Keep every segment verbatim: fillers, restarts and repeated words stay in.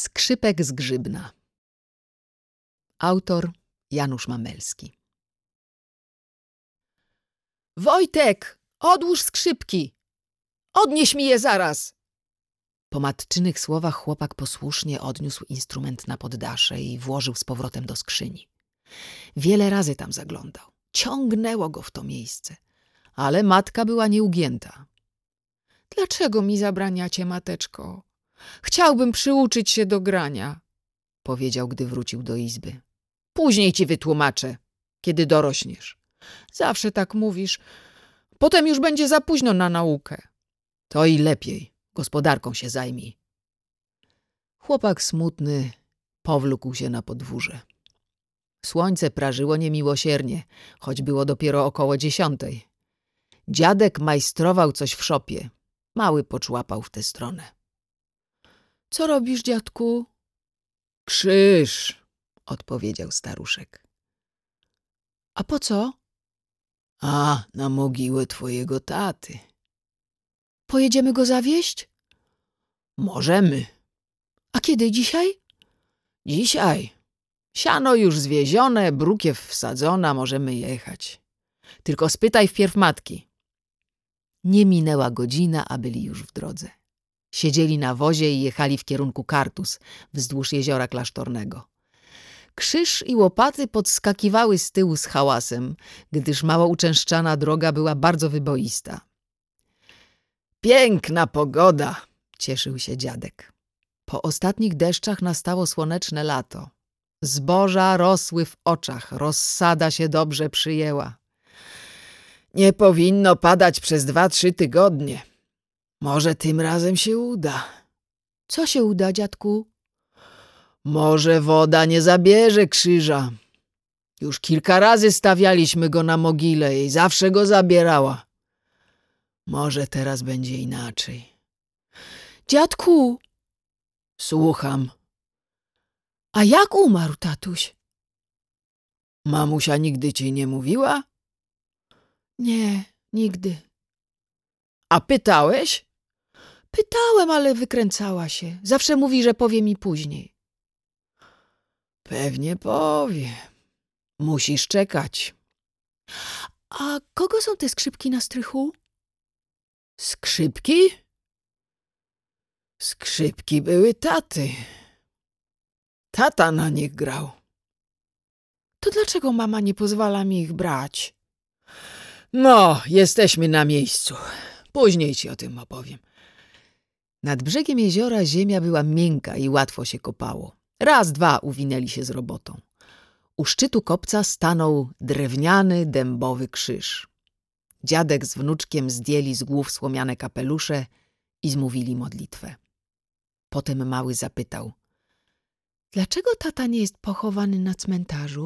Skrzypek z Grzybna. Autor Janusz Mamelski. Wojtek, odłóż skrzypki! Odnieś mi je zaraz! Po matczynych słowach chłopak posłusznie odniósł instrument na poddasze i włożył z powrotem do skrzyni. Wiele razy tam zaglądał. Ciągnęło go w to miejsce, ale matka była nieugięta. — Dlaczego mi zabraniacie, mateczko? Chciałbym przyuczyć się do grania — powiedział, gdy wrócił do izby. — Później ci wytłumaczę, kiedy dorośniesz. Zawsze tak mówisz. Potem już będzie za późno na naukę. To i lepiej. Gospodarką się zajmij. Chłopak smutny powlókł się na podwórze. Słońce prażyło niemiłosiernie, choć było dopiero około dziesiątej. Dziadek majstrował coś w szopie. Mały poczłapał w tę stronę. — Co robisz, dziadku? — Krzyż — odpowiedział staruszek. — A po co? — A, na mogiłę twojego taty. — Pojedziemy go zawieźć? — Możemy. — A kiedy, dzisiaj? — Dzisiaj. Siano już zwiezione, brukiew wsadzona, możemy jechać. Tylko spytaj wpierw matki. Nie minęła godzina, a byli już w drodze. Siedzieli na wozie i jechali w kierunku Kartus, wzdłuż jeziora klasztornego. Krzyż i łopaty podskakiwały z tyłu z hałasem, gdyż mało uczęszczana droga była bardzo wyboista. Piękna pogoda, cieszył się dziadek. Po ostatnich deszczach nastało słoneczne lato. Zboża rosły w oczach, rozsada się dobrze przyjęła. Nie powinno padać przez dwa, trzy tygodnie. Może tym razem się uda. Co się uda, dziadku? Może woda nie zabierze krzyża. Już kilka razy stawialiśmy go na mogile i zawsze go zabierała. Może teraz będzie inaczej. Dziadku! Słucham. A jak umarł tatuś? Mamusia nigdy ci nie mówiła? Nie, nigdy. A pytałeś? Pytałem, ale wykręcała się. Zawsze mówi, że powie mi później. Pewnie powie. Musisz czekać. A kogo są te skrzypki na strychu? Skrzypki? Skrzypki były taty. Tata na nich grał. To dlaczego mama nie pozwala mi ich brać? No, jesteśmy na miejscu. Później ci o tym opowiem. Nad brzegiem jeziora ziemia była miękka i łatwo się kopało. Raz, dwa uwinęli się z robotą. U szczytu kopca stanął drewniany, dębowy krzyż. Dziadek z wnuczkiem zdjęli z głów słomiane kapelusze i zmówili modlitwę. Potem mały zapytał. Dlaczego tata nie jest pochowany na cmentarzu?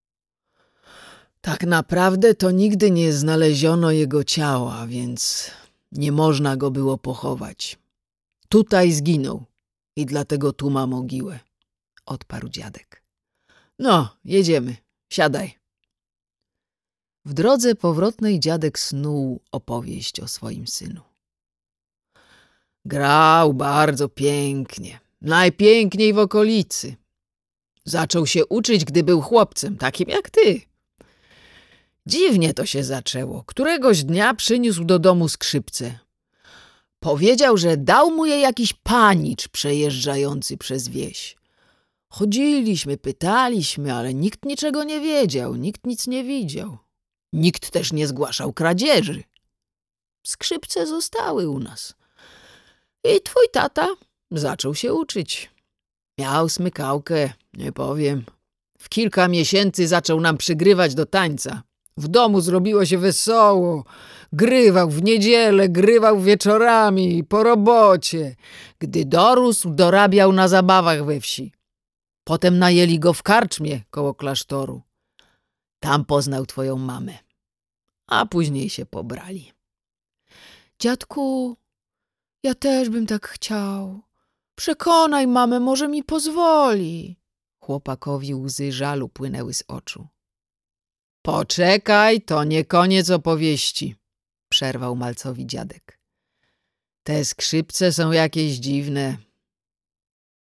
Tak naprawdę to nigdy nie znaleziono jego ciała, więc nie można go było pochować. Tutaj zginął i dlatego tu ma mogiłę, odparł dziadek. No, jedziemy, siadaj. W drodze powrotnej dziadek snuł opowieść o swoim synu. Grał bardzo pięknie, najpiękniej w okolicy. Zaczął się uczyć, gdy był chłopcem, takim jak ty. Dziwnie to się zaczęło. Któregoś dnia przyniósł do domu skrzypce. Powiedział, że dał mu je jakiś panicz przejeżdżający przez wieś. Chodziliśmy, pytaliśmy, ale nikt niczego nie wiedział, nikt nic nie widział. Nikt też nie zgłaszał kradzieży. Skrzypce zostały u nas. I twój tata zaczął się uczyć. Miał smykałkę, nie powiem. W kilka miesięcy zaczął nam przygrywać do tańca. W domu zrobiło się wesoło. Grywał w niedzielę, grywał wieczorami, po robocie. Gdy dorósł, dorabiał na zabawach we wsi. Potem najęli go w karczmie koło klasztoru. Tam poznał twoją mamę. A później się pobrali. Dziadku, ja też bym tak chciał. Przekonaj mamę, może mi pozwoli. Chłopakowi łzy żalu płynęły z oczu. Poczekaj, to nie koniec opowieści, przerwał malcowi dziadek. Te skrzypce są jakieś dziwne.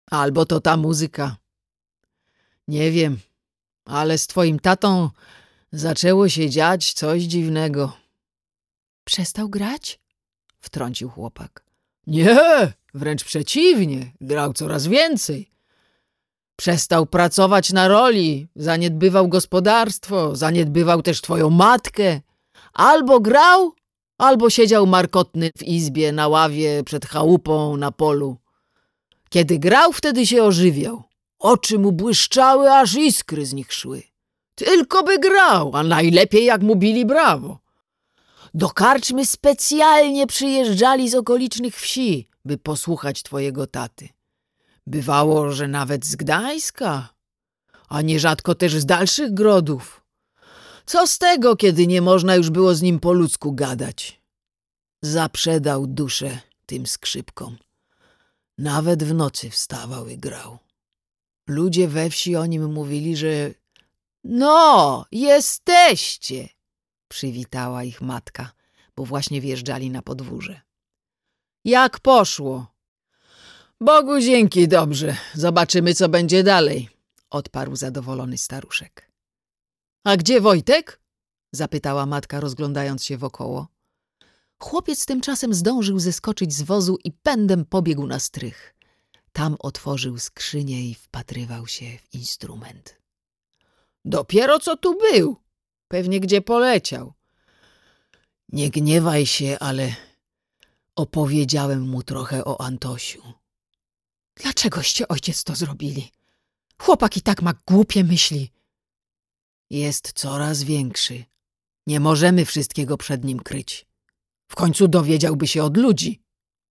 Albo to ta muzyka. Nie wiem, ale z twoim tatą zaczęło się dziać coś dziwnego. Przestał grać? Wtrącił chłopak. Nie, wręcz przeciwnie, grał coraz więcej. Przestał pracować na roli, zaniedbywał gospodarstwo, zaniedbywał też twoją matkę. Albo grał, albo siedział markotny w izbie, na ławie, przed chałupą, na polu. Kiedy grał, wtedy się ożywiał. Oczy mu błyszczały, aż iskry z nich szły. Tylko by grał, a najlepiej jak mu bili brawo. Do karczmy specjalnie przyjeżdżali z okolicznych wsi, by posłuchać twojego taty. Bywało, że nawet z Gdańska, a nierzadko też z dalszych grodów. Co z tego, kiedy nie można już było z nim po ludzku gadać? Zaprzedał duszę tym skrzypkom. Nawet w nocy wstawał i grał. Ludzie we wsi o nim mówili, że no, jesteście, przywitała ich matka, bo właśnie wjeżdżali na podwórze. Jak poszło? Bogu dzięki, dobrze. Zobaczymy, co będzie dalej, odparł zadowolony staruszek. A gdzie Wojtek? Zapytała matka, rozglądając się wokoło. Chłopiec tymczasem zdążył zeskoczyć z wozu i pędem pobiegł na strych. Tam otworzył skrzynię i wpatrywał się w instrument. Dopiero co tu był. Pewnie gdzie poleciał. Nie gniewaj się, ale opowiedziałem mu trochę o Antosiu. Dlaczegoście, ojciec, to zrobili? Chłopak i tak ma głupie myśli. Jest coraz większy. Nie możemy wszystkiego przed nim kryć. W końcu dowiedziałby się od ludzi.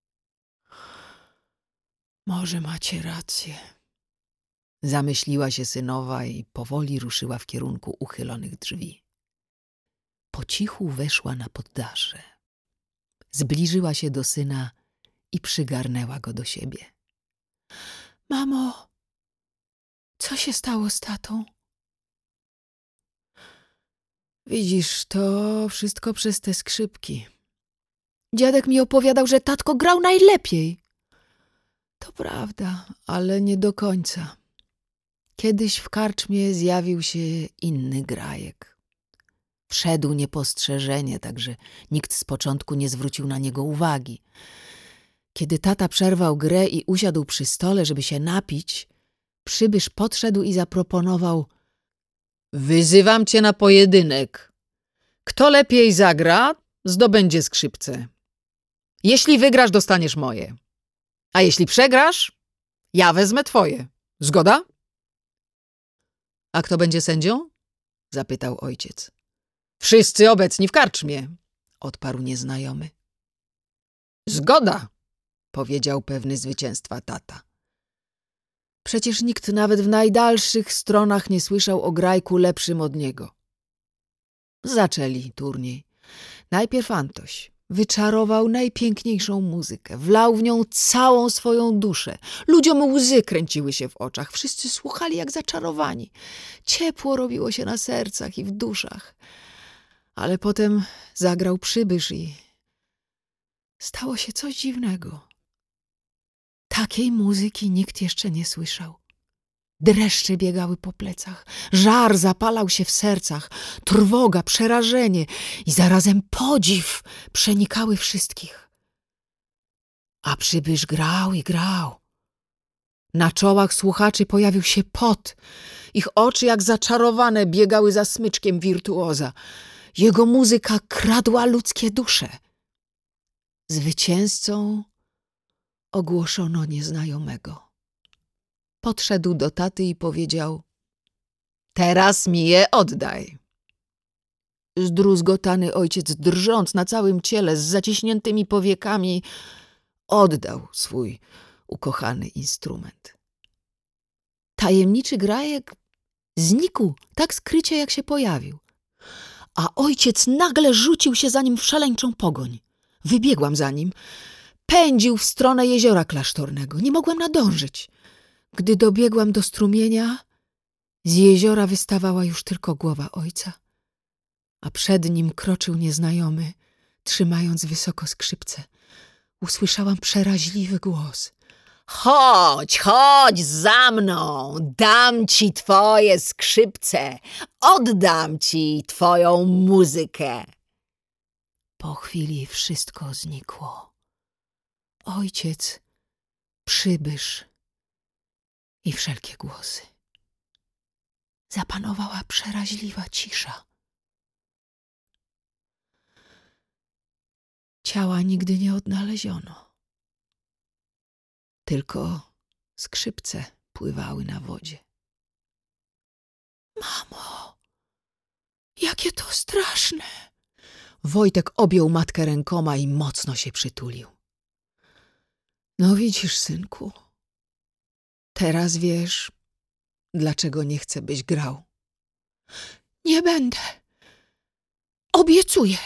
Może macie rację. Zamyśliła się synowa i powoli ruszyła w kierunku uchylonych drzwi. Po cichu weszła na poddasze. Zbliżyła się do syna i przygarnęła go do siebie. Mamo, co się stało z tatą? Widzisz, to wszystko przez te skrzypki. Dziadek mi opowiadał, że tatko grał najlepiej. To prawda, ale nie do końca. Kiedyś w karczmie zjawił się inny grajek. Wszedł niepostrzeżenie, tak że nikt z początku nie zwrócił na niego uwagi. Kiedy tata przerwał grę i usiadł przy stole, żeby się napić, przybysz podszedł i zaproponował: wyzywam cię na pojedynek. Kto lepiej zagra, zdobędzie skrzypce. Jeśli wygrasz, dostaniesz moje. A jeśli przegrasz, ja wezmę twoje. Zgoda? A kto będzie sędzią? Zapytał ojciec. Wszyscy obecni w karczmie, odparł nieznajomy. Zgoda, powiedział pewny zwycięstwa tata. Przecież nikt nawet w najdalszych stronach nie słyszał o grajku lepszym od niego. Zaczęli turniej. Najpierw Antoś wyczarował najpiękniejszą muzykę, wlał w nią całą swoją duszę. Ludziom łzy kręciły się w oczach, wszyscy słuchali jak zaczarowani. Ciepło robiło się na sercach i w duszach. Ale potem zagrał przybysz i stało się coś dziwnego. Takiej muzyki nikt jeszcze nie słyszał. Dreszcze biegały po plecach, żar zapalał się w sercach, trwoga, przerażenie i zarazem podziw przenikały wszystkich. A przybysz grał i grał. Na czołach słuchaczy pojawił się pot. Ich oczy jak zaczarowane biegały za smyczkiem wirtuoza. Jego muzyka kradła ludzkie dusze. Zwycięzcą ogłoszono nieznajomego. Podszedł do taty i powiedział: teraz mi je oddaj. Zdruzgotany ojciec, drżąc na całym ciele, z zaciśniętymi powiekami, oddał swój ukochany instrument. Tajemniczy grajek znikł tak skrycie, jak się pojawił. A ojciec nagle rzucił się za nim w szaleńczą pogoń. Wybiegłam za nim. Pędził w stronę jeziora klasztornego. Nie mogłam nadążyć. Gdy dobiegłam do strumienia, z jeziora wystawała już tylko głowa ojca, a przed nim kroczył nieznajomy, trzymając wysoko skrzypce. Usłyszałam przeraźliwy głos. Chodź, chodź za mną, dam ci twoje skrzypce, oddam ci twoją muzykę. Po chwili wszystko znikło. Ojciec, przybysz i wszelkie głosy. Zapanowała przeraźliwa cisza. Ciała nigdy nie odnaleziono. Tylko skrzypce pływały na wodzie. Mamo, jakie to straszne! Wojtek objął matkę rękoma i mocno się przytulił. No widzisz, synku, teraz wiesz, dlaczego nie chcę, byś grał. Nie będę. Obiecuję.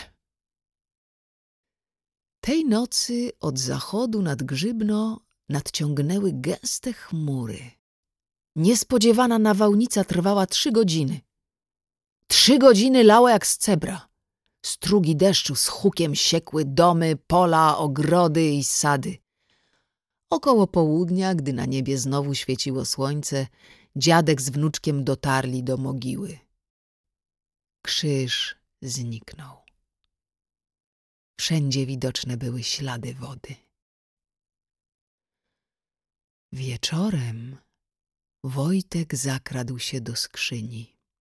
Tej nocy od zachodu nad Grzybno nadciągnęły gęste chmury. Niespodziewana nawałnica trwała trzy godziny. Trzy godziny lała jak z cebra. Strugi deszczu z hukiem siekły domy, pola, ogrody i sady. Około południa, gdy na niebie znowu świeciło słońce, dziadek z wnuczkiem dotarli do mogiły. Krzyż zniknął. Wszędzie widoczne były ślady wody. Wieczorem Wojtek zakradł się do skrzyni.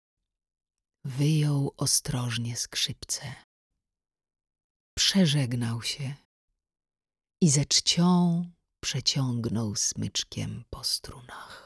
Wyjął ostrożnie skrzypce. Przeżegnał się i ze czcią przeciągnął smyczkiem po strunach.